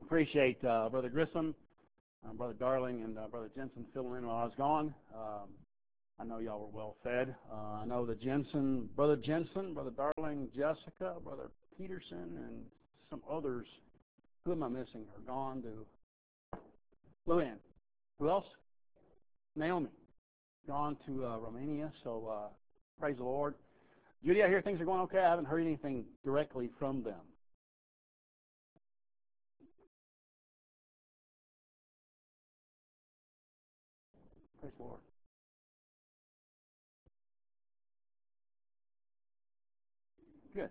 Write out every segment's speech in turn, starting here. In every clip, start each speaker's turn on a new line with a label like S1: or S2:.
S1: Appreciate Brother Grissom, Brother Darling, and Brother Jensen filling in while I was gone. I know y'all were well fed. I know the Brother Jensen, Brother Darling, Jessica, Brother Peterson, and some others. Who am I missing? Are gone to Luann. Who else? Naomi. Gone to Romania. So praise the Lord. Judy, I hear things are going okay. I haven't heard anything directly from them. Praise the Lord. Good.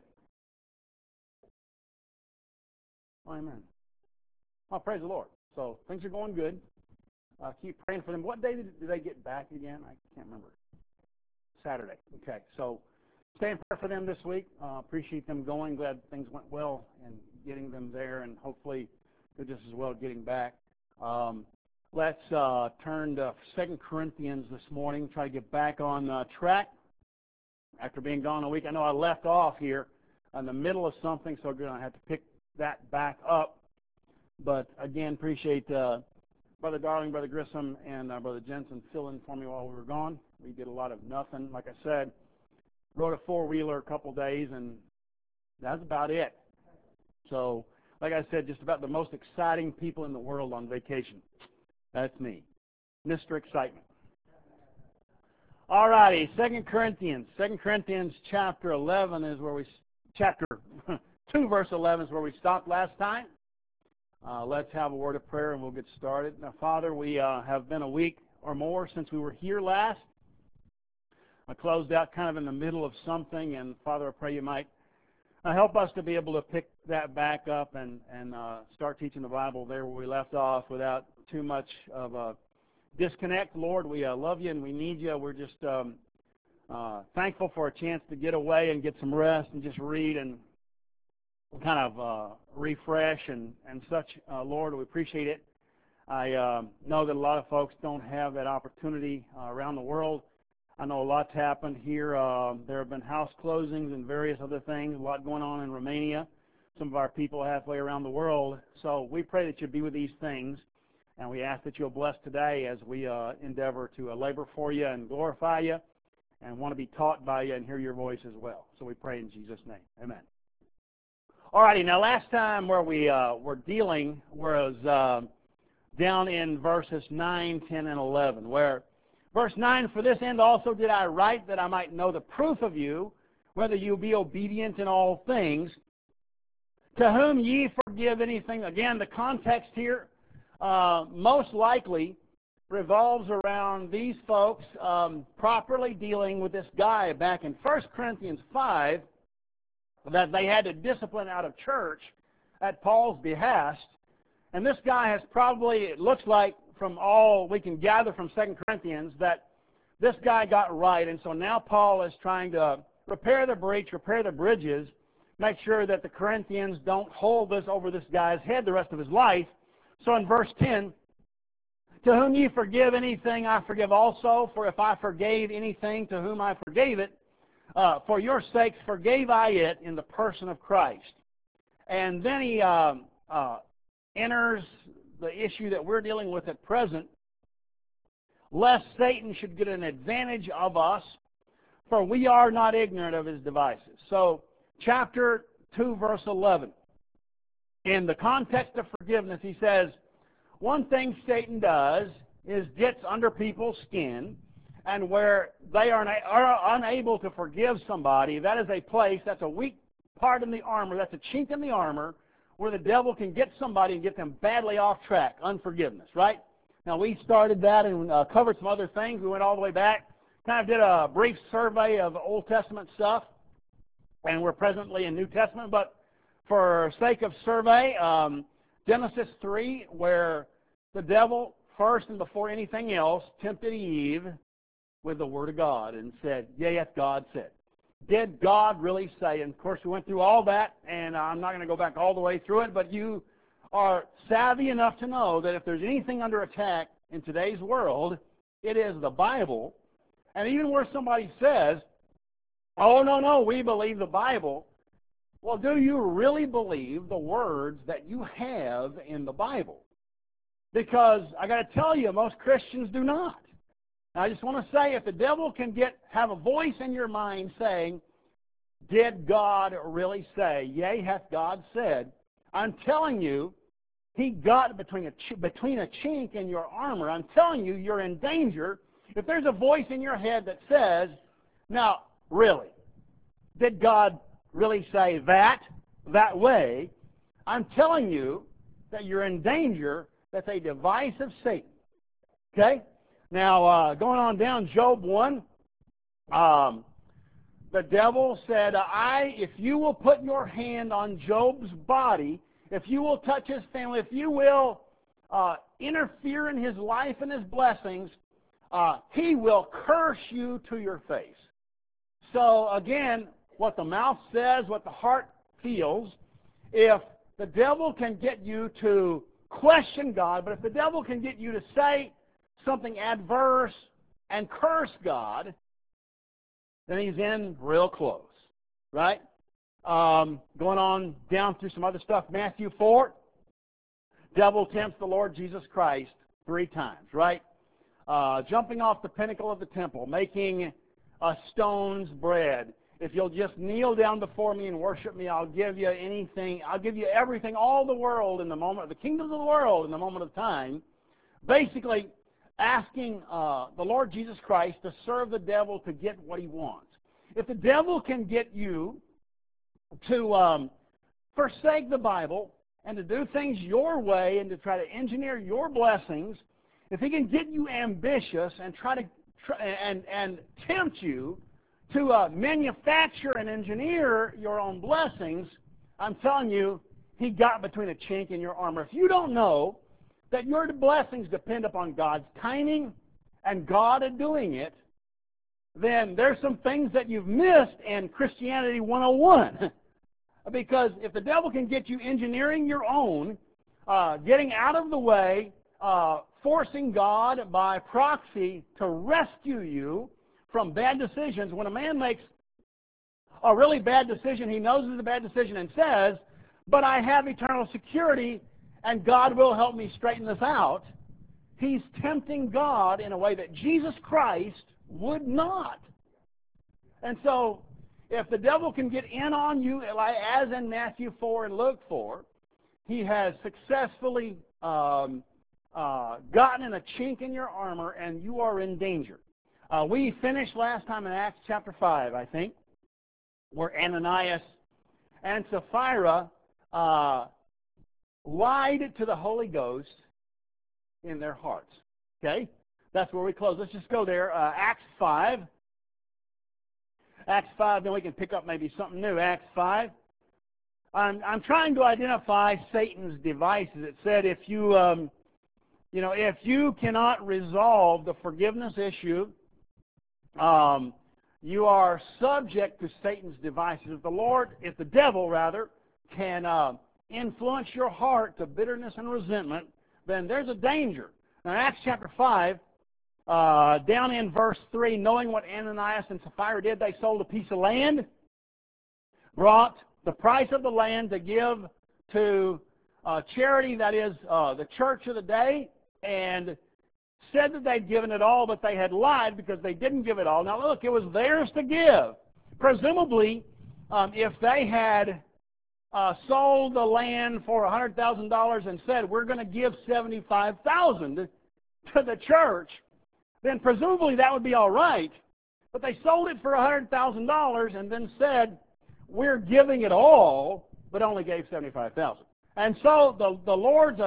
S1: Oh, amen. Oh, praise the Lord. So things are going good. Keep praying for them. What day did they get back again? I can't remember. Saturday. Okay. So stay in prayer for them this week. Appreciate them going. Glad things went well and getting them there, and hopefully they're just as well getting back. Let's turn to 2 Corinthians this morning. Try to get back on track after being gone a week. I know I left off here in the middle of something, so I'm going to have to pick that back up. But again, appreciate Brother Darling, Brother Grissom, and Brother Jensen filling for me while we were gone. We did a lot of nothing. Like I said, rode a four-wheeler a couple days, and that's about it. So, like I said, just about the most exciting people in the world on vacation. That's me, Mr. Excitement. All righty, 2 Corinthians. 2 Corinthians chapter 11 is where chapter 2, verse 11 is where we stopped last time. Let's have a word of prayer and we'll get started. Now, Father, we have been a week or more since we were here last. I closed out kind of in the middle of something, and Father, I pray you might help us to be able to pick that back up and start teaching the Bible there where we left off without too much of a disconnect. Lord, we love you and we need you. We're just thankful for a chance to get away and get some rest and just read and kind of refresh and such. Lord, we appreciate it. I know that a lot of folks don't have that opportunity around the world. I know a lot's happened here. There have been house closings and various other things, a lot going on in Romania. Some of our people halfway around the world. So we pray that you'll be with these things, and we ask that you'll bless today as we endeavor to labor for you and glorify you and want to be taught by you and hear your voice as well. So we pray in Jesus' name. Amen. All righty, now last time where we were dealing was down in verses 9, 10, and 11, where verse 9, for this end also did I write that I might know the proof of you, whether you be obedient in all things, to whom ye forgive anything. Again, the context here most likely revolves around these folks properly dealing with this guy back in 1 Corinthians 5 that they had to discipline out of church at Paul's behest. And this guy has probably, it looks like from all we can gather from 2 Corinthians, that this guy got right. And so now Paul is trying to repair the breach, repair the bridges, make sure that the Corinthians don't hold this over this guy's head the rest of his life. So in verse 10, to whom ye forgive anything, I forgive also. For if I forgave anything to whom I forgave it, for your sakes forgave I it in the person of Christ. And then he enters the issue that we're dealing with at present, lest Satan should get an advantage of us, for we are not ignorant of his devices. So, chapter 2, verse 11. In the context of forgiveness, he says, one thing Satan does is gets under people's skin, and where they are unable to forgive somebody, that is a place, that's a weak part in the armor, that's a chink in the armor, where the devil can get somebody and get them badly off track, unforgiveness, right? Now, we started that and covered some other things. We went all the way back, kind of did a brief survey of Old Testament stuff, and we're presently in New Testament, but for sake of survey, Genesis 3, where the devil, first and before anything else, tempted Eve with the Word of God and said, yea, hath God said. Did God really say? And of course, we went through all that, and I'm not going to go back all the way through it, but you are savvy enough to know that if there's anything under attack in today's world, it is the Bible. And even where somebody says, oh, no, we believe the Bible, well, do you really believe the words that you have in the Bible? Because I got to tell you, most Christians do not. And I just want to say, if the devil can have a voice in your mind saying, did God really say, yea, hath God said, I'm telling you, he got between a chink in your armor. I'm telling you, you're in danger. If there's a voice in your head that says, now, really, did God really say that way? I'm telling you that you're in danger. That's a device of Satan. Okay? Now, going on down, Job 1, the devil said, if you will put your hand on Job's body, if you will touch his family, if you will interfere in his life and his blessings, he will curse you to your face. So, again, what the mouth says, what the heart feels, if the devil can get you to question God, but if the devil can get you to say something adverse and curse God, then he's in real close, right? Going on down through some other stuff, Matthew 4, devil tempts the Lord Jesus Christ 3 times, right? Jumping off the pinnacle of the temple, making stones bread. If you'll just kneel down before me and worship me, I'll give you anything. I'll give you everything, all the world in the moment, the kingdoms of the world in the moment of time. Basically, asking the Lord Jesus Christ to serve the devil to get what he wants. If the devil can get you to forsake the Bible and to do things your way and to try to engineer your blessings, if he can get you ambitious and try to and tempt you to manufacture and engineer your own blessings, I'm telling you, he got between a chink in your armor. If you don't know that your blessings depend upon God's timing and God doing it, then there's some things that you've missed in Christianity 101. Because if the devil can get you engineering your own, getting out of the way, forcing God by proxy to rescue you from bad decisions, when a man makes a really bad decision, he knows it's a bad decision and says, but I have eternal security and God will help me straighten this out, he's tempting God in a way that Jesus Christ would not. And so, if the devil can get in on you, as in Matthew 4 and Luke 4, he has successfully gotten in a chink in your armor and you are in danger. We finished last time in Acts chapter 5, I think, where Ananias and Sapphira lied to the Holy Ghost in their hearts. Okay? That's where we close. Let's just go there. Acts 5. Acts 5, then we can pick up maybe something new. Acts 5. I'm trying to identify Satan's devices. It said if you cannot resolve the forgiveness issue, you are subject to Satan's devices. If the devil can influence your heart to bitterness and resentment, then there's a danger. Now, Acts chapter 5, down in verse 3, knowing what Ananias and Sapphira did, they sold a piece of land, brought the price of the land to give to charity, that is the church of the day, and said that they'd given it all, but they had lied because they didn't give it all. Now look, it was theirs to give. Presumably, if they had sold the land for $100,000 and said, we're going to give $75,000 to the church, then presumably that would be all right. But they sold it for $100,000 and then said, we're giving it all, but only gave $75,000. And so the Lord's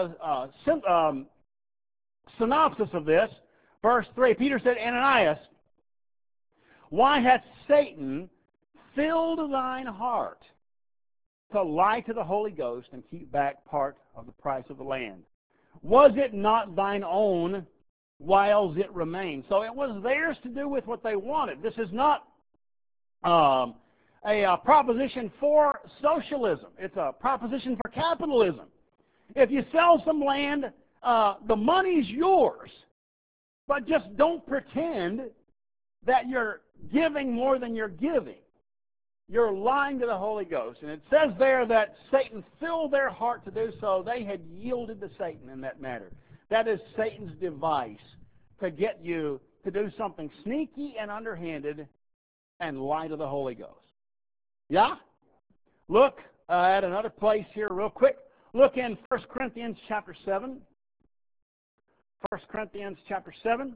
S1: synopsis of this, verse 3, Peter said, Ananias, why hath Satan filled thine heart to lie to the Holy Ghost and keep back part of the price of the land? Was it not thine own whiles it remained? So it was theirs to do with what they wanted. This is not a proposition for socialism. It's a proposition for capitalism. If you sell some land, the money's yours, but just don't pretend that you're giving more than you're giving. you're lying to the Holy Ghost. And it says there that Satan filled their heart to do so. They had yielded to Satan in that matter. That is Satan's device to get you to do something sneaky and underhanded and lie to the Holy Ghost. Yeah? Look at another place here real quick. Look in 1 Corinthians chapter 7. 1 Corinthians chapter 7.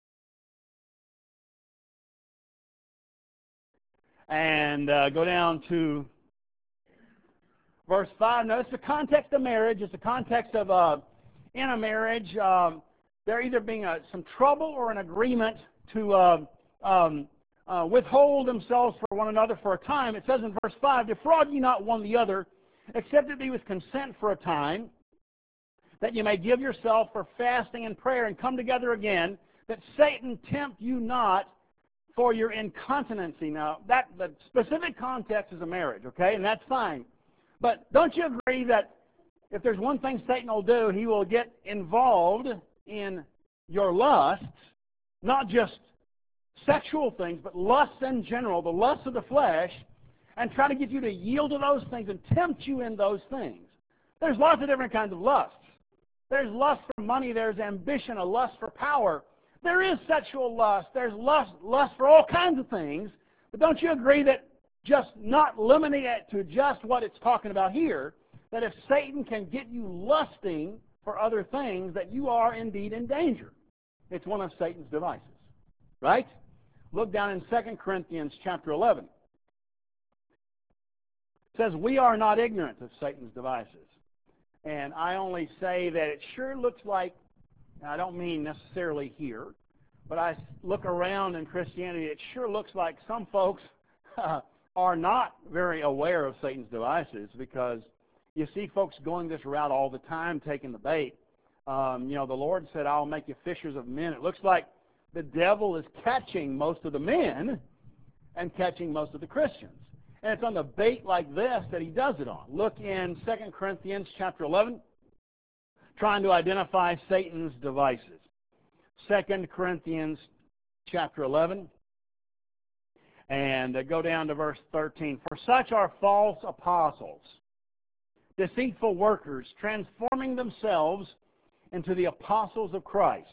S1: And go down to verse 5. Notice the context of marriage. It's the context of, in a marriage, there either being some trouble or an agreement to withhold themselves for one another for a time. It says in verse 5, defraud ye not one the other, except it be with consent for a time, that you may give yourself for fasting and prayer and come together again, that Satan tempt you not for your incontinency. Now, the specific context is a marriage, okay, and that's fine. But don't you agree that if there's one thing Satan will do, he will get involved in your lusts, not just sexual things, but lusts in general, the lusts of the flesh, and try to get you to yield to those things and tempt you in those things. There's lots of different kinds of lusts. There's lust for money, there's ambition, a lust for power. There is sexual lust. There's lust for all kinds of things. But don't you agree that just not limiting it to just what it's talking about here, that if Satan can get you lusting for other things, that you are indeed in danger? It's one of Satan's devices. Right? Look down in 2 Corinthians chapter 11. It says, we are not ignorant of Satan's devices. And I only say that it sure looks like, I don't mean necessarily here, but I look around in Christianity, it sure looks like some folks are not very aware of Satan's devices, because you see folks going this route all the time, taking the bait. The Lord said, I'll make you fishers of men. It looks like the devil is catching most of the men and catching most of the Christians. And it's on the bait like this that he does it on. Look in 2 Corinthians chapter 11. Trying to identify Satan's devices. 2 Corinthians chapter 11. And go down to verse 13. For such are false apostles, deceitful workers, transforming themselves into the apostles of Christ.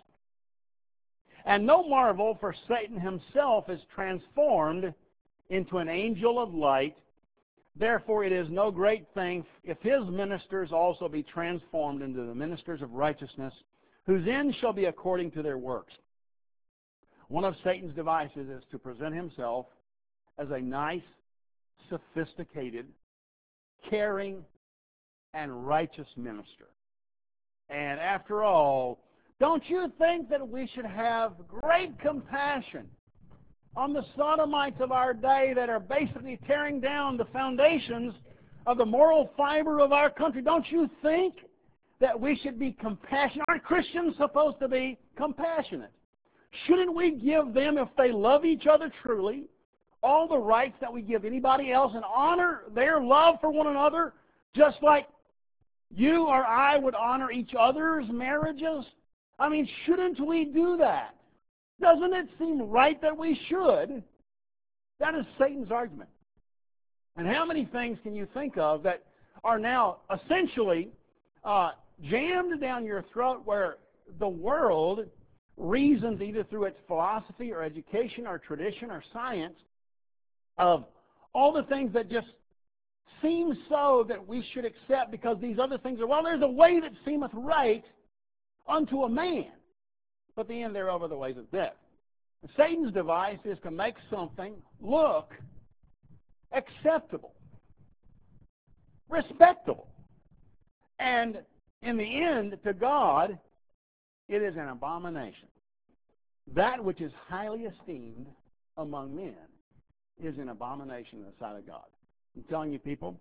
S1: And no marvel, for Satan himself is transformed into an angel of light. Therefore it is no great thing if his ministers also be transformed into the ministers of righteousness, whose end shall be according to their works. One of Satan's devices is to present himself as a nice, sophisticated, caring, and righteous minister. And after all, don't you think that we should have great compassion on the sodomites of our day that are basically tearing down the foundations of the moral fiber of our country? Don't you think that we should be compassionate? Aren't Christians supposed to be compassionate? Shouldn't we give them, if they love each other truly, all the rights that we give anybody else and honor their love for one another, just like you or I would honor each other's marriages? I mean, shouldn't we do that? Doesn't it seem right that we should? That is Satan's argument. And how many things can you think of that are now essentially jammed down your throat, where the world reasons either through its philosophy or education or tradition or science of all the things that just seem so that we should accept because these other things are, well, there's a way that seemeth right unto a man, but the end thereof are the ways of death. And Satan's device is to make something look acceptable, respectable, and in the end, to God, it is an abomination. That which is highly esteemed among men is an abomination in the sight of God. I'm telling you, people,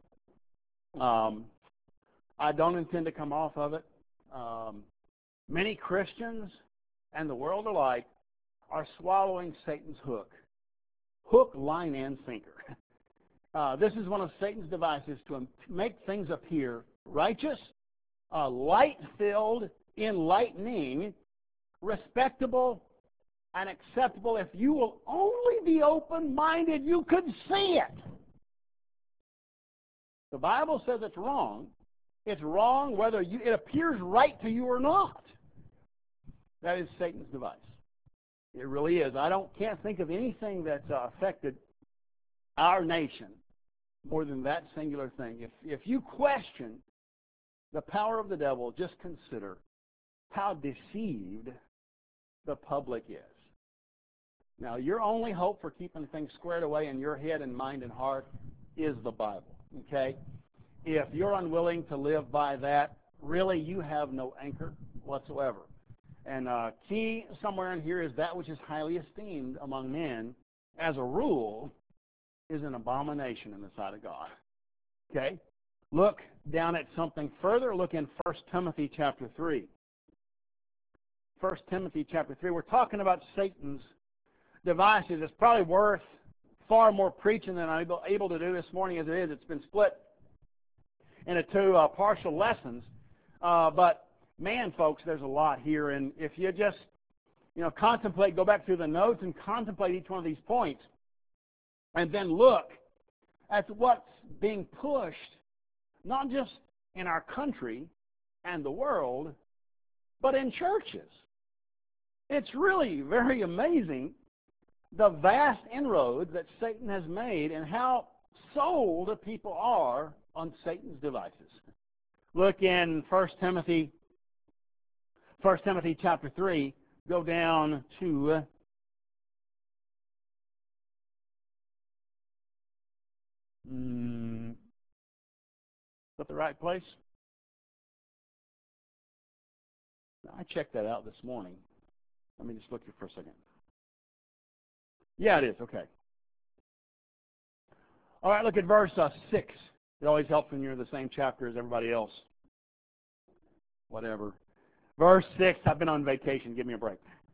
S1: I don't intend to come off of it. Many Christians and the world alike are swallowing Satan's hook. Hook, line, and sinker. This is one of Satan's devices to make things appear righteous, light-filled, enlightening, respectable, and acceptable. If you will only be open-minded, you could see it. The Bible says it's wrong. It's wrong whether it appears right to you or not. That is Satan's device. It really is. Can't think of anything that's affected our nation more than that singular thing. If you question the power of the devil, just consider how deceived the public is. Now, your only hope for keeping things squared away in your head and mind and heart is the Bible, okay? If you're unwilling to live by that, really you have no anchor whatsoever. And key somewhere in here is that which is highly esteemed among men, as a rule, is an abomination in the sight of God. Okay? Look down at something further. Look in 1 Timothy chapter 3. 1 Timothy chapter 3. We're talking about Satan's devices. It's probably worth far more preaching than I'm able to do this morning as it is. It's been split into two partial lessons. But, man, folks, there's a lot here. And if you just, contemplate, go back through the notes and contemplate each one of these points, and then look at what's being pushed, not just in our country and the world, but in churches. It's really very amazing the vast inroads that Satan has made and how sold people are on Satan's devices. Look in 1 Timothy chapter 3, go down to is that the right place? I checked that out this morning. Let me just look here for a second. Yeah, it is. Okay. All right, look at verse 6. It always helps when you're in the same chapter as everybody else. Whatever. Verse 6, I've been on vacation. Give me a break.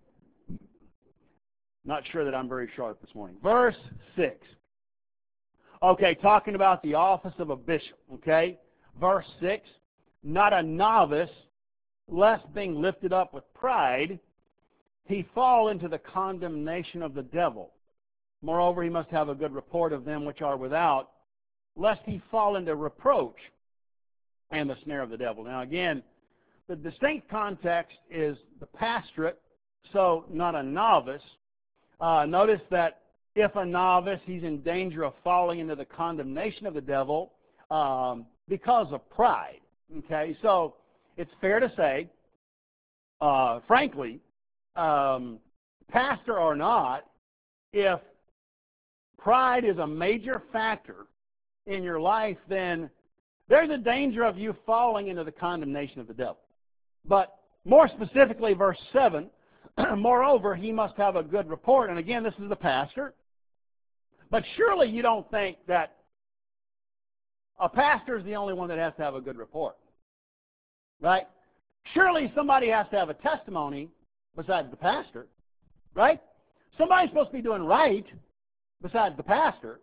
S1: Not sure that I'm very sharp this morning. Verse 6. Okay, talking about the office of a bishop. Okay. Verse 6. Not a novice, lest being lifted up with pride, he fall into the condemnation of the devil. Moreover, he must have a good report of them which are without, lest he fall into reproach and the snare of the devil. Now again, the distinct context is the pastorate, so not a novice. Notice that if a novice, he's in danger of falling into the condemnation of the devil because of pride. Okay, so it's fair to say, frankly, pastor or not, if pride is a major factor in your life, then there's a danger of you falling into the condemnation of the devil. But more specifically, verse 7, moreover, he must have a good report. And again, this is the pastor. But surely you don't think that a pastor is the only one that has to have a good report. Right? Surely somebody has to have a testimony besides the pastor. Right? Somebody's supposed to be doing right besides the pastor.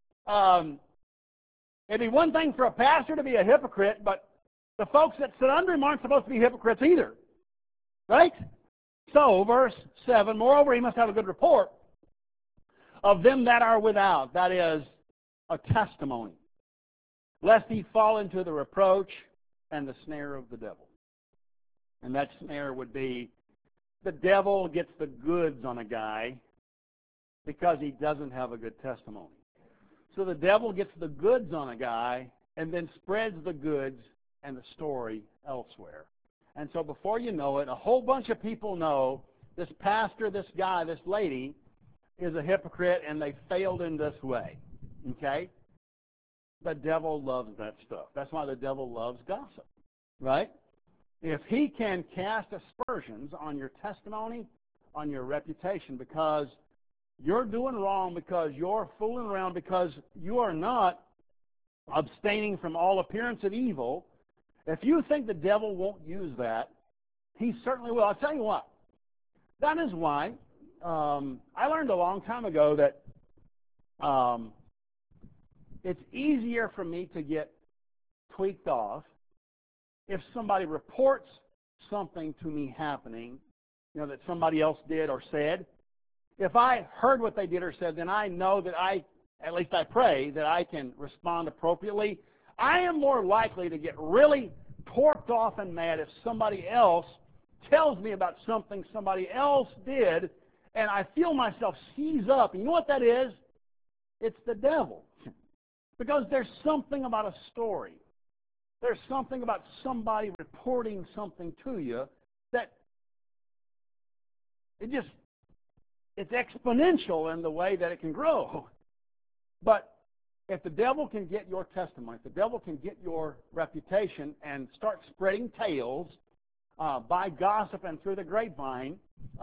S1: It'd be one thing for a pastor to be a hypocrite, but the folks that sit under him aren't supposed to be hypocrites either. Right? So, verse 7, moreover, he must have a good report of them that are without. That is, a testimony. Lest he fall into the reproach and the snare of the devil. And that snare would be the devil gets the goods on a guy because he doesn't have a good testimony. So the devil gets the goods on a guy and then spreads the goods and the story elsewhere. And so before you know it, a whole bunch of people know this pastor, this guy, this lady is a hypocrite and they failed in this way. Okay? The devil loves that stuff. That's why the devil loves gossip. Right? If he can cast aspersions on your testimony, on your reputation, because you're doing wrong, because you're fooling around, because you are not abstaining from all appearance of evil, if you think the devil won't use that, he certainly will. I'll tell you what. That is why I learned a long time ago that it's easier for me to get tweaked off if somebody reports something to me happening, that somebody else did or said. If I heard what they did or said, then I know that at least I pray, that I can respond appropriately. I am more likely to get really torqued off and mad if somebody else tells me about something somebody else did, and I feel myself seize up. And you know what that is? It's the devil. Because there's something about a story. There's something about somebody reporting something to you that it's exponential in the way that it can grow. But if the devil can get your testimony, if the devil can get your reputation and start spreading tales by gossip and through the grapevine,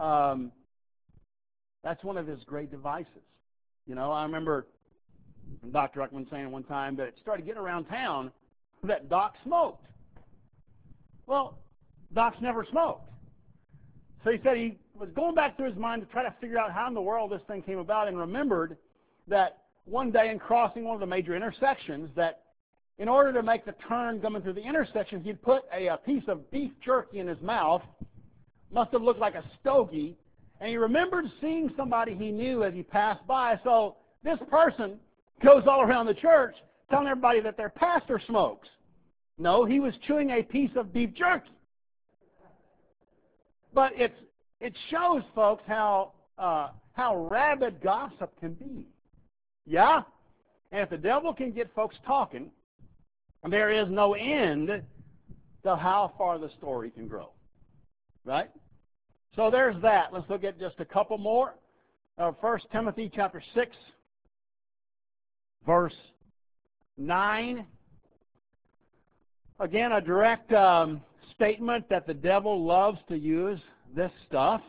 S1: that's one of his great devices. You know, I remember Dr. Ruckman saying one time that it started getting around town that Doc smoked. Well, Doc's never smoked. So he said he was going back through his mind to try to figure out how in the world this thing came about, and remembered that one day in crossing one of the major intersections, that in order to make the turn coming through the intersection, he'd put a piece of beef jerky in his mouth. Must have looked like a stogie. And he remembered seeing somebody he knew as he passed by. So this person goes all around the church telling everybody that their pastor smokes. No, he was chewing a piece of beef jerky. But it shows, folks, how rabid gossip can be. Yeah? And if the devil can get folks talking, there is no end to how far the story can grow. Right? So there's that. Let's look at just a couple more. 1 Timothy chapter 6, verse 9. Again, a direct statement that the devil loves to use this stuff.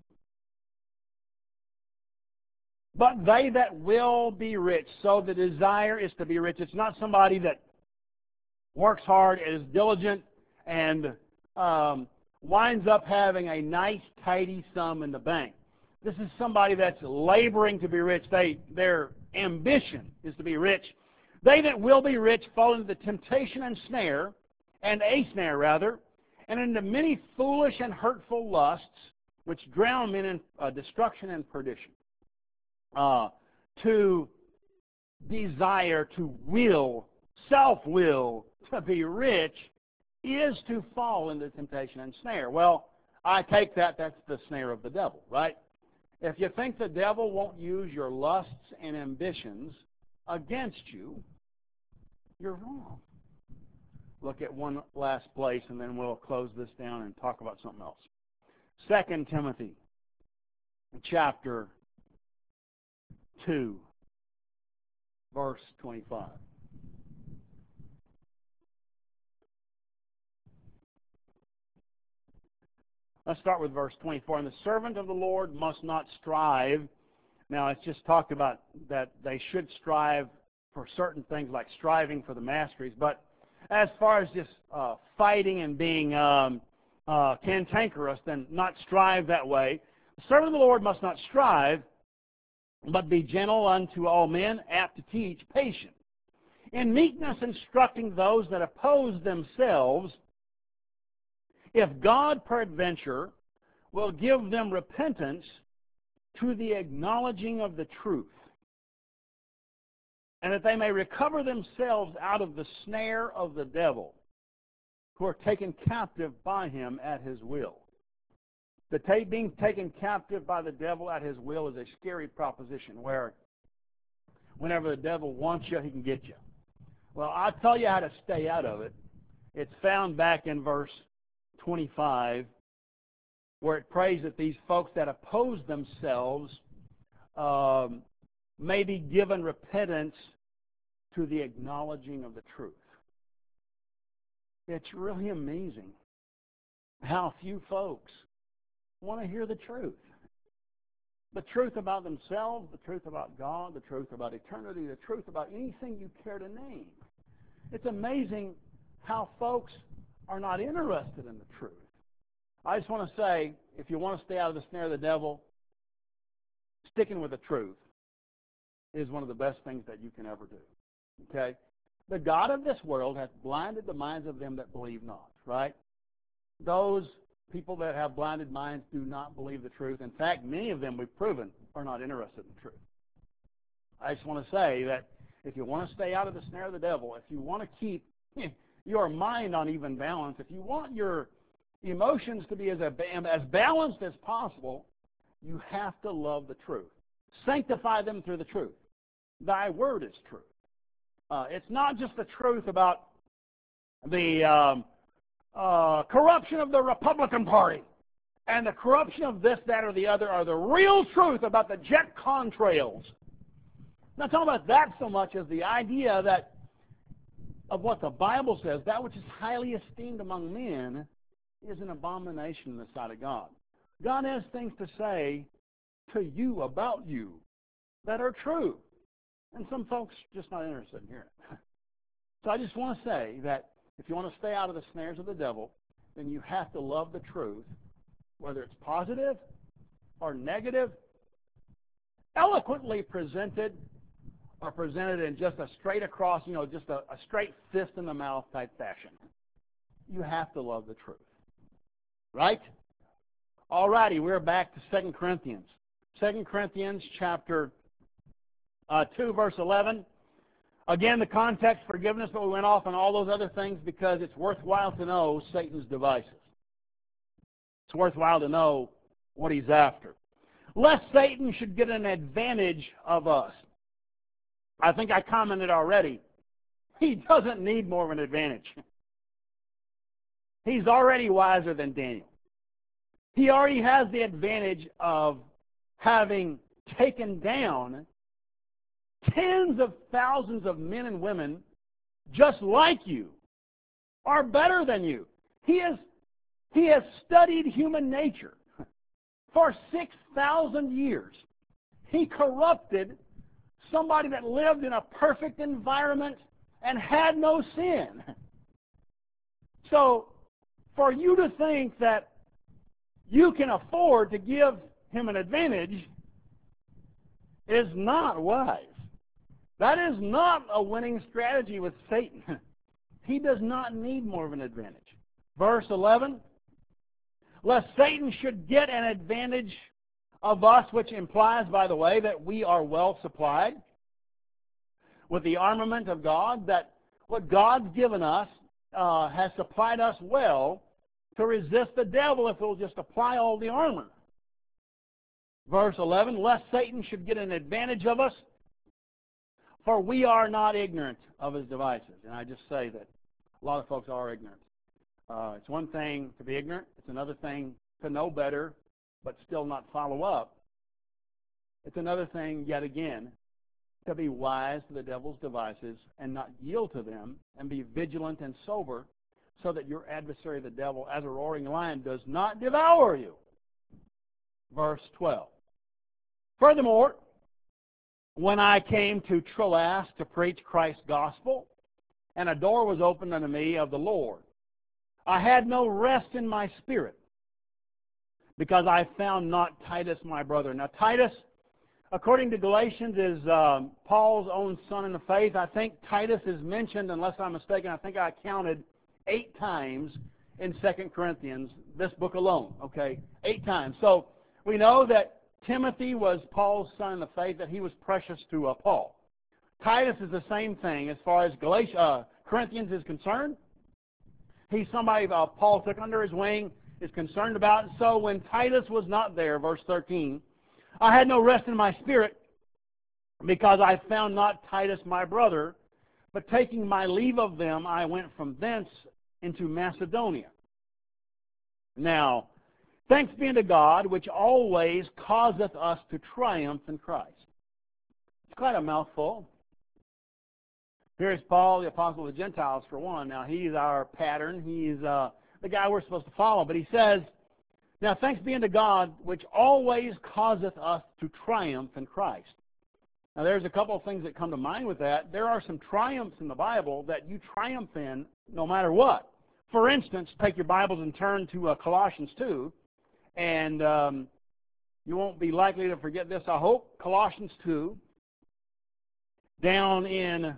S1: But they that will be rich. So the desire is to be rich. It's not somebody that works hard, is diligent, and winds up having a nice, tidy sum in the bank. This is somebody that's laboring to be rich. Their ambition is to be rich. They that will be rich fall into the temptation and a snare rather, and into many foolish and hurtful lusts, which drown men in destruction and perdition. To desire, to will, self-will, to be rich is to fall into temptation and snare. Well, I take that's the snare of the devil, right? If you think the devil won't use your lusts and ambitions against you, you're wrong. Look at one last place, and then we'll close this down and talk about something else. 2 Timothy chapter 2, verse 25. Let's start with verse 24. And the servant of the Lord must not strive. Now, it's just talked about that they should strive for certain things, like striving for the masteries. But as far as just fighting and being cantankerous, then not strive that way. The servant of the Lord must not strive, but be gentle unto all men, apt to teach, patient, in meekness instructing those that oppose themselves, if God peradventure will give them repentance to the acknowledging of the truth, and that they may recover themselves out of the snare of the devil, who are taken captive by him at his will. Being taken captive by the devil at his will is a scary proposition, where whenever the devil wants you, he can get you. Well, I'll tell you how to stay out of it. It's found back in verse 25, where it prays that these folks that oppose themselves may be given repentance to the acknowledging of the truth. It's really amazing how few folks want to hear the truth. The truth about themselves, the truth about God, the truth about eternity, the truth about anything you care to name. It's amazing how folks are not interested in the truth. I just want to say, if you want to stay out of the snare of the devil, sticking with the truth is one of the best things that you can ever do. Okay? The God of this world hath blinded the minds of them that believe not, right? Those people that have blinded minds do not believe the truth. In fact, many of them, we've proven, are not interested in the truth. I just want to say that if you want to stay out of the snare of the devil, if you want to keep your mind on even balance, if you want your emotions to be as balanced as possible, you have to love the truth. Sanctify them through the truth. Thy word is truth. It's not just the truth about the corruption of the Republican Party and the corruption of this, that, or the other, or the real truth about the jet contrails. I'm not talking about that so much as the idea that of what the Bible says, that which is highly esteemed among men is an abomination in the sight of God. God has things to say to you about you that are true. And some folks are just not interested in hearing it. So I just want to say that if you want to stay out of the snares of the devil, then you have to love the truth, whether it's positive or negative, eloquently presented or presented in just a straight across, just a straight fist in the mouth type fashion. You have to love the truth. Right? All righty, we're back to 2 Corinthians. 2 Corinthians chapter 2, verse 11. Again, the context, forgiveness, but we went off on all those other things because it's worthwhile to know Satan's devices. It's worthwhile to know what he's after. Lest Satan should get an advantage of us. I think I commented already. He doesn't need more of an advantage. He's already wiser than Daniel. He already has the advantage of having taken down tens of thousands of men and women just like you, are better than you. He has studied human nature for 6,000 years. He corrupted somebody that lived in a perfect environment and had no sin. So, for you to think that you can afford to give him an advantage is not wise. That is not a winning strategy with Satan. He does not need more of an advantage. Verse 11, lest Satan should get an advantage of us, which implies, by the way, that we are well supplied with the armament of God, that what God's given us has supplied us well to resist the devil if we'll just apply all the armor. Verse 11, lest Satan should get an advantage of us, for we are not ignorant of his devices. And I just say that a lot of folks are ignorant. It's one thing to be ignorant. It's another thing to know better, but still not follow up. It's another thing, yet again, to be wise to the devil's devices and not yield to them and be vigilant and sober so that your adversary, the devil, as a roaring lion, does not devour you. Verse 12. Furthermore, when I came to Troas to preach Christ's gospel, and a door was opened unto me of the Lord, I had no rest in my spirit, because I found not Titus my brother. Now Titus, according to Galatians, is Paul's own son in the faith. I think Titus is mentioned, unless I'm mistaken, I think I counted 8 times in 2 Corinthians, this book alone, okay? 8 times. So we know that Timothy was Paul's son in the faith, that he was precious to Paul. Titus is the same thing as far as Corinthians is concerned. He's somebody Paul took under his wing, is concerned about. And so when Titus was not there, verse 13, I had no rest in my spirit, because I found not Titus my brother, but taking my leave of them, I went from thence into Macedonia. Now, thanks be unto God, which always causeth us to triumph in Christ. It's quite a mouthful. Here's Paul, the apostle of the Gentiles, for one. Now, he's our pattern. He's the guy we're supposed to follow. But he says, now, thanks be unto God, which always causeth us to triumph in Christ. Now, there's a couple of things that come to mind with that. There are some triumphs in the Bible that you triumph in no matter what. For instance, take your Bibles and turn to Colossians 2, and you won't be likely to forget this, I hope. Colossians 2, down in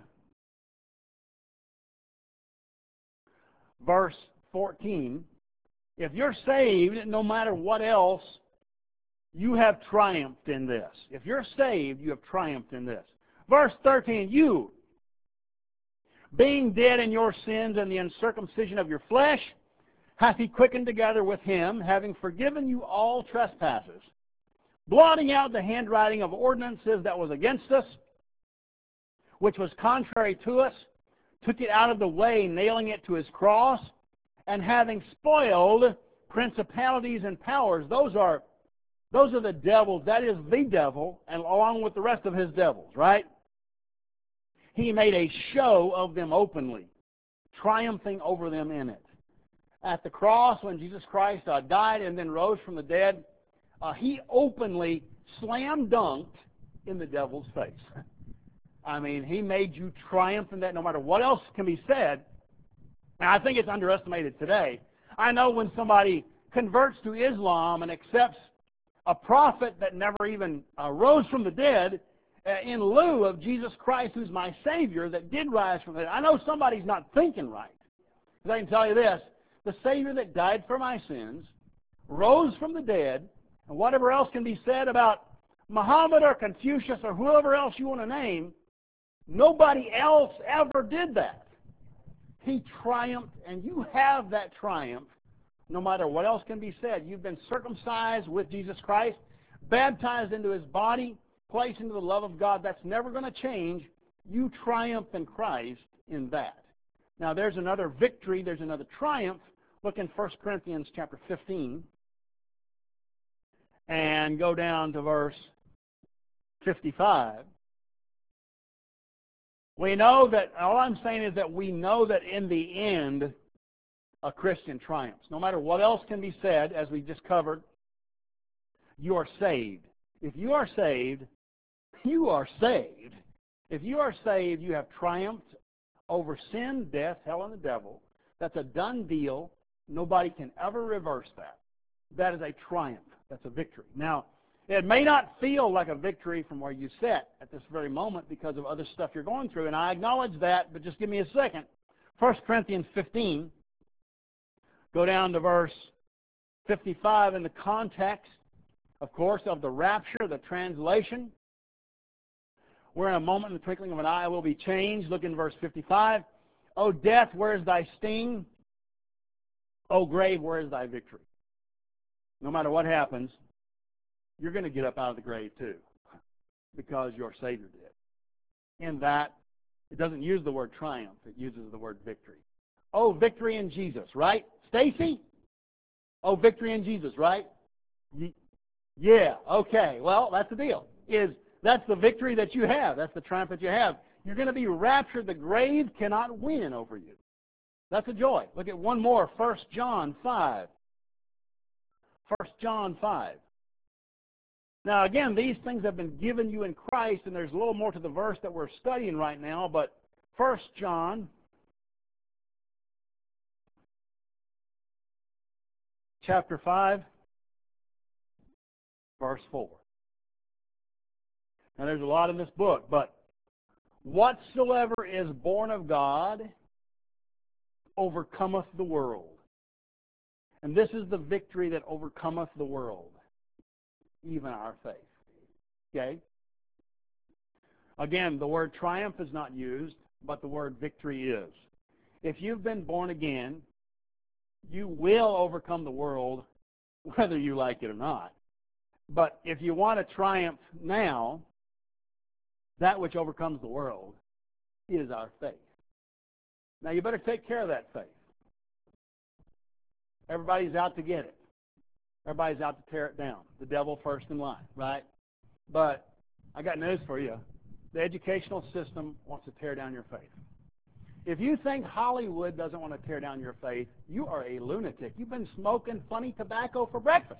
S1: verse 14. If you're saved, no matter what else, you have triumphed in this. If you're saved, you have triumphed in this. Verse 13, you, being dead in your sins and the uncircumcision of your flesh, hath he quickened together with him, having forgiven you all trespasses, blotting out the handwriting of ordinances that was against us, which was contrary to us, took it out of the way, nailing it to his cross, and having spoiled principalities and powers. Those are the devils. That is the devil, and along with the rest of his devils, right? He made a show of them openly, triumphing over them in it. At the cross, when Jesus Christ died and then rose from the dead, he openly slam dunked in the devil's face. I mean, he made you triumph in that no matter what else can be said. And I think it's underestimated today. I know when somebody converts to Islam and accepts a prophet that never even rose from the dead in lieu of Jesus Christ, who's my Savior, that did rise from the dead, I know somebody's not thinking right. Because I can tell you this, the Savior that died for my sins, rose from the dead, and whatever else can be said about Muhammad or Confucius or whoever else you want to name, nobody else ever did that. He triumphed, and you have that triumph no matter what else can be said. You've been circumcised with Jesus Christ, baptized into his body, placed into the love of God. That's never going to change. You triumph in Christ in that. Now, there's another victory. There's another triumph. Look in 1 Corinthians chapter 15 and go down to verse 55. We know that, all I'm saying is that we know that in the end, a Christian triumphs. No matter what else can be said, as we just covered, you are saved. If you are saved, you are saved. If you are saved, you have triumphed over sin, death, hell, and the devil. That's a done deal. Nobody can ever reverse that. That is a triumph. That's a victory. Now, it may not feel like a victory from where you sit at this very moment because of other stuff you're going through, and I acknowledge that, but just give me a second. 1 Corinthians 15, go down to verse 55 in the context, of course, of the rapture, the translation. Where in a moment, in the twinkling of an eye, will be changed. Look in verse 55. O death, where is thy sting? O grave, where is thy victory? No matter what happens, you're going to get up out of the grave too, because your Savior did. In that, it doesn't use the word triumph. It uses the word victory. Oh, victory in Jesus, right? Stacy? Oh, victory in Jesus, right? Yeah, okay. Well, that's the deal. That's the victory that you have. That's the triumph that you have. You're going to be raptured. The grave cannot win over you. That's a joy. Look at one more, 1 John 5. 1 John 5. Now, again, these things have been given you in Christ, and there's a little more to the verse that we're studying right now, but 1 John chapter 5, verse 4. Now, there's a lot in this book, but whatsoever is born of God overcometh the world. And this is the victory that overcometh the world, even our faith. Okay? Again, the word triumph is not used, but the word victory is. If you've been born again, you will overcome the world, whether you like it or not. But if you want to triumph now, that which overcomes the world is our faith. Now, you better take care of that faith. Everybody's out to get it. Everybody's out to tear it down. The devil first in line, right? But I got news for you. The educational system wants to tear down your faith. If you think Hollywood doesn't want to tear down your faith, you are a lunatic. You've been smoking funny tobacco for breakfast.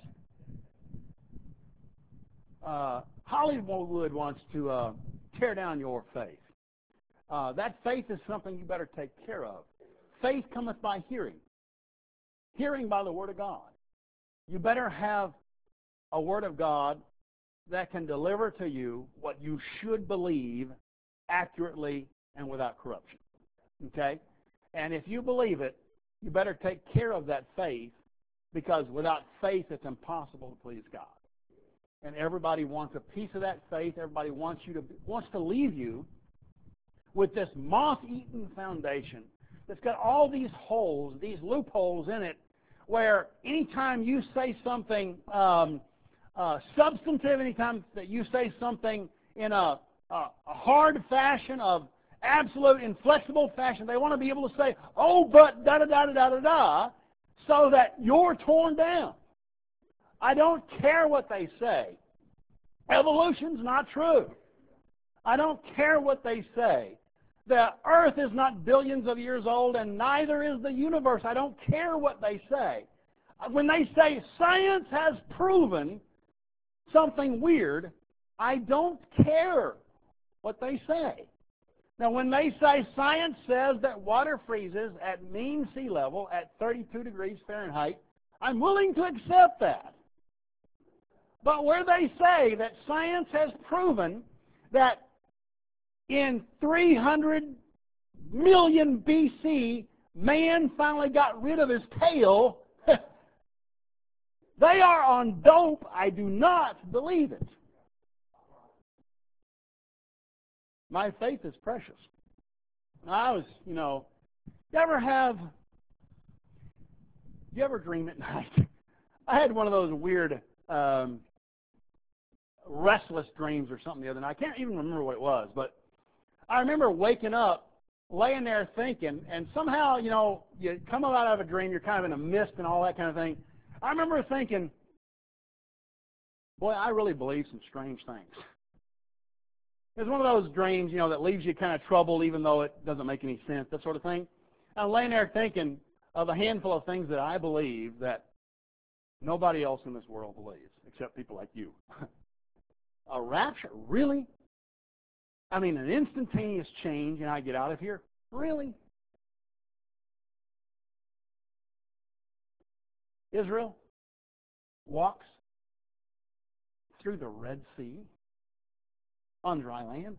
S1: Hollywood wants to tear down your faith. That faith is something you better take care of. Faith cometh by hearing. Hearing by the Word of God. You better have a Word of God that can deliver to you what you should believe accurately and without corruption. Okay? And if you believe it, you better take care of that faith, because without faith it's impossible to please God. And everybody wants a piece of that faith. Everybody wants to leave you with this moth-eaten foundation that's got all these holes, these loopholes in it, where anytime you say something substantive, anytime that you say something in a hard fashion, of absolute inflexible fashion, they want to be able to say, oh, but da-da-da-da-da-da-da, so that you're torn down. I don't care what they say. Evolution's not true. I don't care what they say. The earth is not billions of years old, and neither is the universe. I don't care what they say. When they say science has proven something weird, I don't care what they say. Now, when they say science says that water freezes at mean sea level at 32 degrees Fahrenheit, I'm willing to accept that. But where they say that science has proven that in 300 million BC, man finally got rid of his tail, they are on dope. I do not believe it. My faith is precious. You ever dream at night? I had one of those weird restless dreams or something the other night. I can't even remember what it was, but I remember waking up, laying there thinking, and somehow, you come out of a dream, you're kind of in a mist and all that kind of thing. I remember thinking, boy, I really believe some strange things. It's one of those dreams, that leaves you kind of troubled even though it doesn't make any sense, that sort of thing. I'm laying there thinking of a handful of things that I believe that nobody else in this world believes, except people like you. A rapture? Really? I mean, an instantaneous change and I get out of here? Really? Israel walks through the Red Sea on dry land?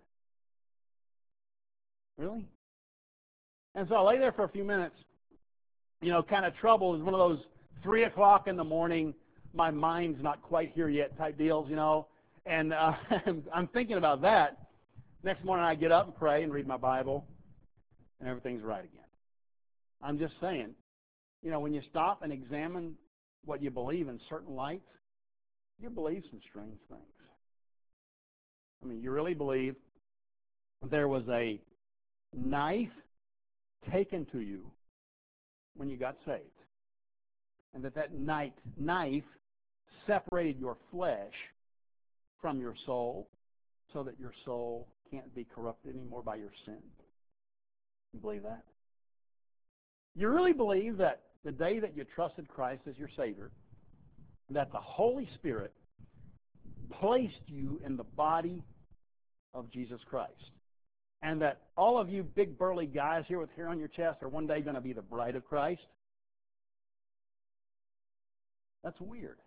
S1: Really? And so I lay there for a few minutes, kind of troubled. It's one of those 3 o'clock in the morning, my mind's not quite here yet type deals, And I'm thinking about that. Next morning I get up and pray and read my Bible, and everything's right again. I'm just saying, when you stop and examine what you believe in certain lights, you believe some strange things. I mean, you really believe there was a knife taken to you when you got saved, and that knife separated your flesh from your soul so that your soul can't be corrupted anymore by your sin. You believe that? You really believe that the day that you trusted Christ as your Savior, that the Holy Spirit placed you in the body of Jesus Christ, and that all of you big burly guys here with hair on your chest are one day going to be the bride of Christ? That's weird,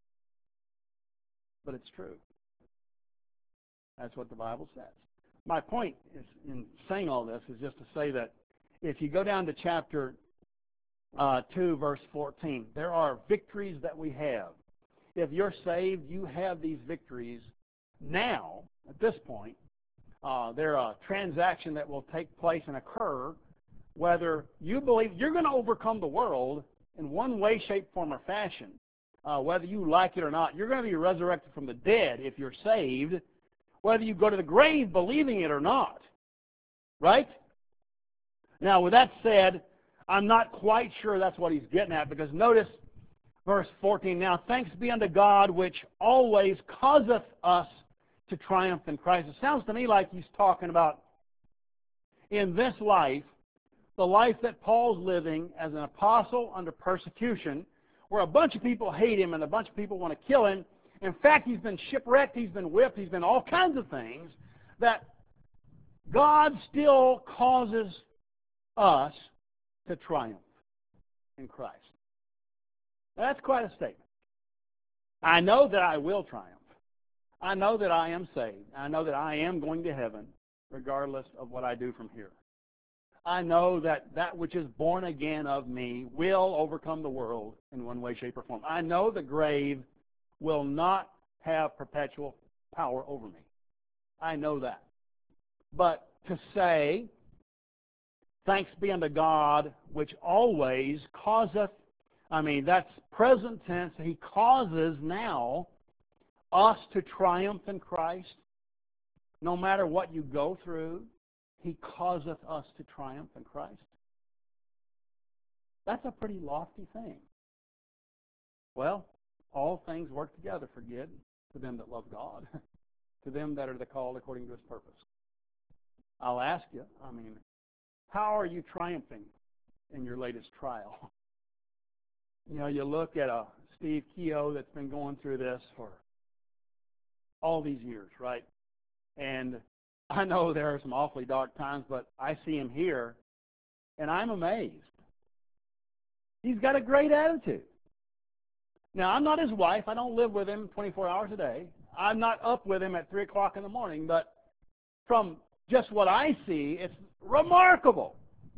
S1: but it's true. That's what the Bible says. My point is, in saying all this, is just to say that if you go down to chapter 2, verse 14, there are victories that we have. If you're saved, you have these victories now, at this point. They're a transaction that will take place and occur whether you believe you're going to overcome the world in one way, shape, form, or fashion. Whether you like it or not, you're going to be resurrected from the dead if you're saved, whether you go to the grave believing it or not. Right? Now, with that said, I'm not quite sure that's what he's getting at, because notice verse 14. Now, thanks be unto God, which always causeth us to triumph in Christ. It sounds to me like he's talking about in this life, the life that Paul's living as an apostle under persecution, where a bunch of people hate him and a bunch of people want to kill him. In fact, he's been shipwrecked, he's been whipped, he's been all kinds of things, that God still causes us to triumph in Christ. Now, that's quite a statement. I know that I will triumph. I know that I am saved. I know that I am going to heaven regardless of what I do from here. I know that that which is born again of me will overcome the world in one way, shape, or form. I know the grave will not have perpetual power over me. I know that. But to say, thanks be unto God, which always causeth, that's present tense. He causes now us to triumph in Christ. No matter what you go through, He causeth us to triumph in Christ. That's a pretty lofty thing. Well, all things work together for good to them that love God, to them that are the called according to His purpose. I'll ask you, how are you triumphing in your latest trial? You look at a Steve Keogh that's been going through this for all these years, right? And I know there are some awfully dark times, but I see him here, and I'm amazed. He's got a great attitude. Now, I'm not his wife. I don't live with him 24 hours a day. I'm not up with him at 3 o'clock in the morning, but from just what I see, it's remarkable.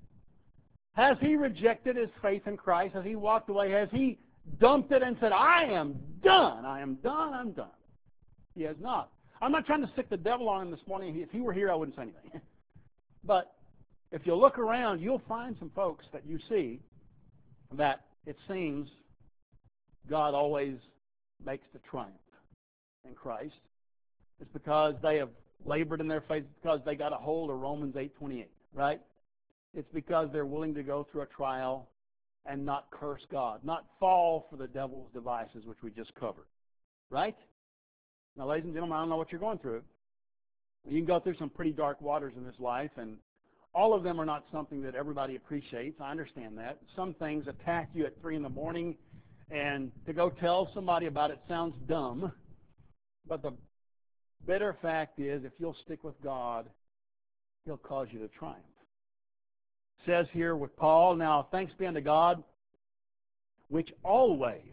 S1: Has he rejected his faith in Christ? Has he walked away? Has he dumped it and said, I am done, I'm done? He has not. I'm not trying to stick the devil on him this morning. If he were here, I wouldn't say anything. But if you look around, you'll find some folks that you see that it seems God always makes the triumph in Christ. It's because they have labored in their faith. It's because they got a hold of Romans 8:28, right? It's because they're willing to go through a trial and not curse God, not fall for the devil's devices, which we just covered, right? Now, ladies and gentlemen, I don't know what you're going through. You can go through some pretty dark waters in this life, and all of them are not something that everybody appreciates. I understand that. Some things attack you at 3 in the morning, and to go tell somebody about it sounds dumb. But the bitter fact is, if you'll stick with God, He'll cause you to triumph. It says here with Paul, now thanks be unto God, which always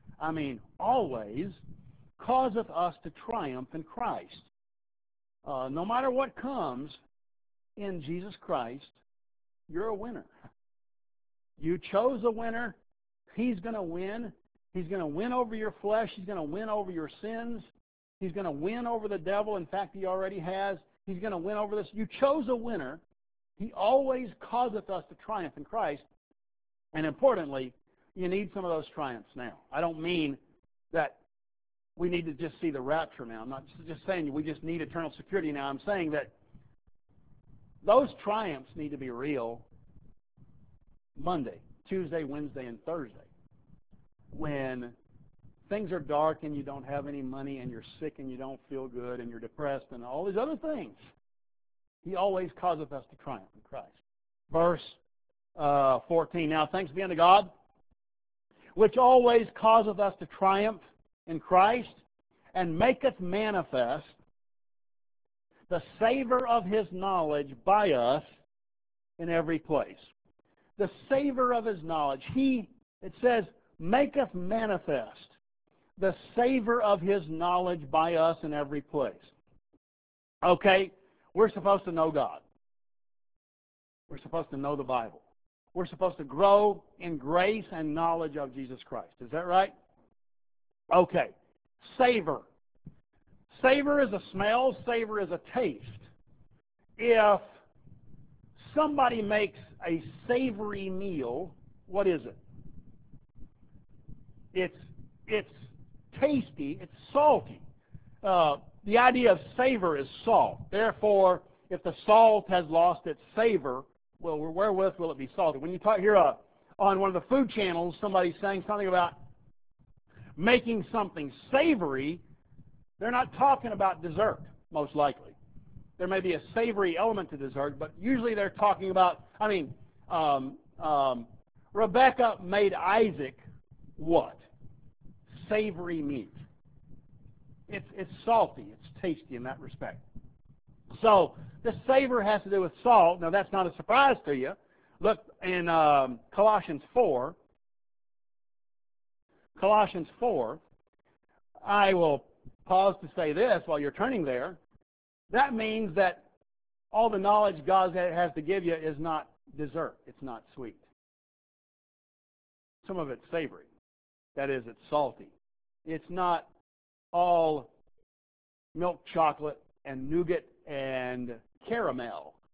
S1: causeth us to triumph in Christ. No matter what comes in Jesus Christ, you're a winner. You chose a winner. He's going to win. He's going to win over your flesh. He's going to win over your sins. He's going to win over the devil. In fact, He already has. He's going to win over this. You chose a winner. He always causeth us to triumph in Christ. And importantly, you need some of those triumphs now. I don't mean that we need to just see the rapture now. I'm not just saying we just need eternal security now. I'm saying that those triumphs need to be real Monday, Tuesday, Wednesday, and Thursday. When things are dark and you don't have any money and you're sick and you don't feel good and you're depressed and all these other things, He always causeth us to triumph in Christ. Verse 14, now thanks be unto God, which always causeth us to triumph in Christ, and maketh manifest the savor of His knowledge by us in every place. The savor of His knowledge. It says, maketh manifest the savor of His knowledge by us in every place. Okay, we're supposed to know God. We're supposed to know the Bible. We're supposed to grow in grace and knowledge of Jesus Christ. Is that right? Okay, savor. Savor is a smell. Savor is a taste. If somebody makes a savory meal, what is it? It's tasty. It's salty. The idea of savor is salt. Therefore, if the salt has lost its savor, well, wherewith will it be salted? When you talk here on one of the food channels, somebody's saying something about making something savory, they're not talking about dessert, most likely. There may be a savory element to dessert, but usually they're talking about, Rebecca made Isaac what? Savory meat. It's salty. It's tasty in that respect. So the savor has to do with salt. Now, that's not a surprise to you. Look in Colossians 4. Colossians 4. I will pause to say this while you're turning there. That means that all the knowledge God has to give you is not dessert. It's not sweet. Some of it's savory. That is, it's salty. It's not all milk chocolate and nougat and caramel.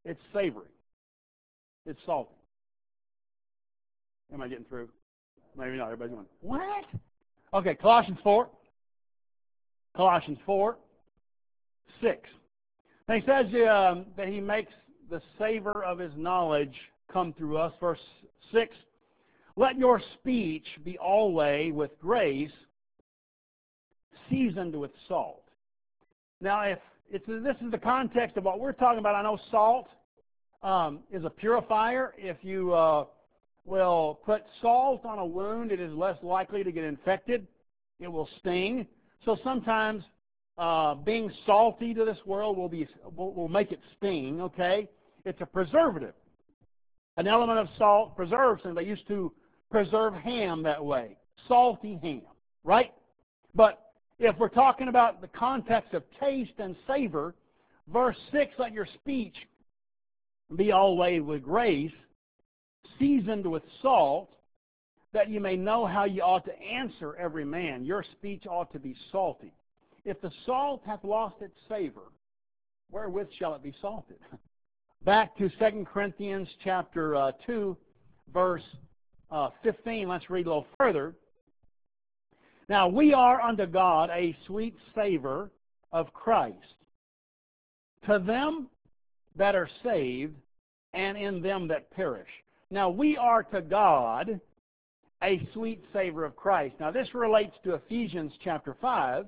S1: It's savory. It's salty. Am I getting through? Maybe not. Everybody's going, what? Okay, Colossians 4. Colossians 4, 6. Now he says that he makes the savor of his knowledge come through us. Verse 6, let your speech be always with grace, seasoned with salt. Now, if this is the context of what we're talking about, I know salt is a purifier. If you will put salt on a wound, it is less likely to get infected. It will sting. So sometimes being salty to this world will make it sting, okay? It's a preservative. An element of salt preserves, and they used to preserve ham that way. Salty ham, right? But if we're talking about the context of taste and savor, verse 6, let your speech be always with grace, seasoned with salt, that you may know how you ought to answer every man. Your speech ought to be salty. If the salt hath lost its savor, wherewith shall it be salted? Back to 2 Corinthians chapter 2, verse 15. Let's read a little further. Now, we are unto God a sweet savor of Christ to them that are saved and in them that perish. Now, we are to God a sweet savor of Christ. Now, this relates to Ephesians chapter 5.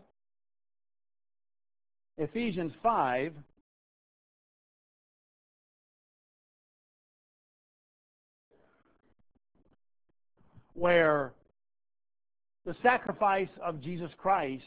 S1: Ephesians 5. Where the sacrifice of Jesus Christ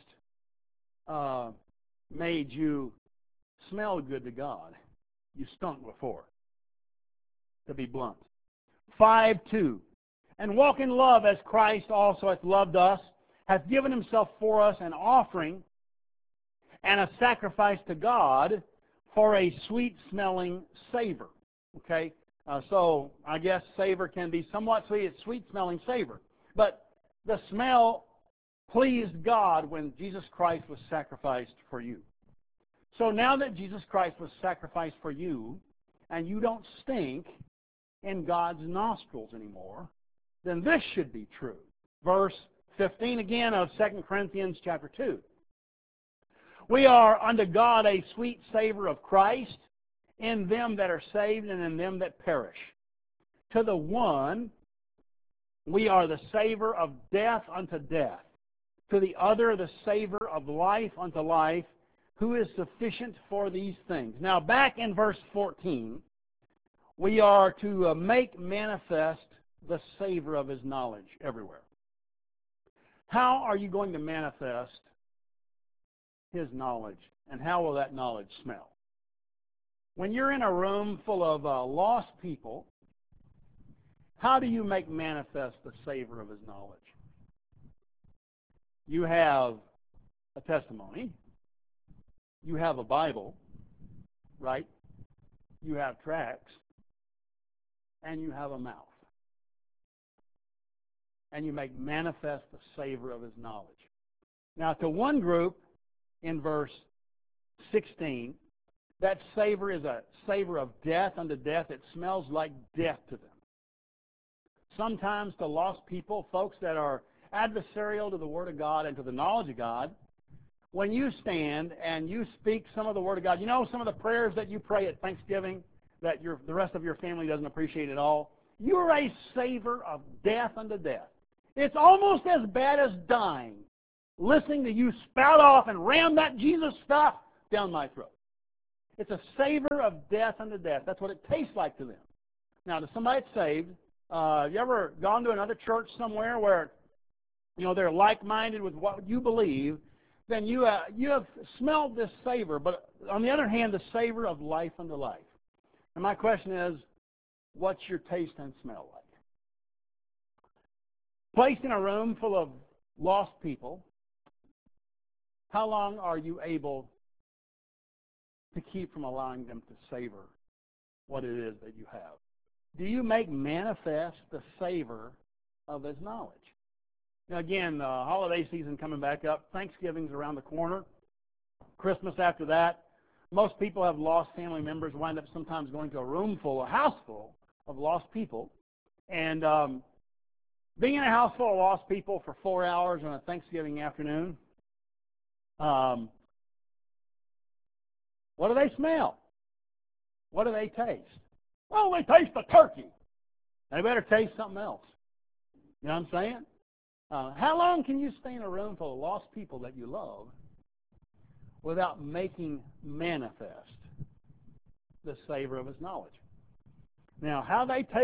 S1: made you smell good to God. You stunk before, to be blunt. 5:2. And walk in love as Christ also hath loved us, hath given himself for us an offering and a sacrifice to God for a sweet-smelling savor. Okay? So I guess savor can be somewhat sweet. It's sweet-smelling savor. But the smell pleased God when Jesus Christ was sacrificed for you. So now that Jesus Christ was sacrificed for you, and you don't stink in God's nostrils anymore, then this should be true. Verse 15 again of 2 Corinthians chapter 2. We are unto God a sweet savor of Christ in them that are saved and in them that perish. To the one, we are the savor of death unto death. To the other, the savor of life unto life, who is sufficient for these things. Now, back in verse 14, we are to make manifest the savor of his knowledge everywhere. How are you going to manifest his knowledge, and how will that knowledge smell? When you're in a room full of lost people, how do you make manifest the savor of his knowledge? You have a testimony. You have a Bible, right? You have tracts. And you have a mouth. And you make manifest the savor of his knowledge. Now, to one group, in verse 16, that savor is a savor of death unto death. It smells like death to them. Sometimes to lost people, folks that are adversarial to the Word of God and to the knowledge of God, when you stand and you speak some of the Word of God, you know some of the prayers that you pray at Thanksgiving that the rest of your family doesn't appreciate at all? You're a savor of death unto death. It's almost as bad as dying, listening to you spout off and ram that Jesus stuff down my throat. It's a savor of death unto death. That's what it tastes like to them. Now, to somebody that's saved, you ever gone to another church somewhere where, you know, they're like-minded with what you believe, then you have smelled this savor, but on the other hand, the savor of life unto life. And my question is, what's your taste and smell like? Placed in a room full of lost people, how long are you able to keep from allowing them to savor what it is that you have? Do you make manifest the savor of his knowledge? Now again, holiday season coming back up. Thanksgiving's around the corner. Christmas after that. Most people have lost family members, wind up sometimes going to a room full, a house full of lost people. And being in a house full of lost people for 4 hours on a Thanksgiving afternoon, what do they smell? What do they taste? Well, they taste the turkey. They better taste something else. You know what I'm saying? How long can you stay in a room full of lost people that you love without making manifest the savor of His knowledge? Now, how they taste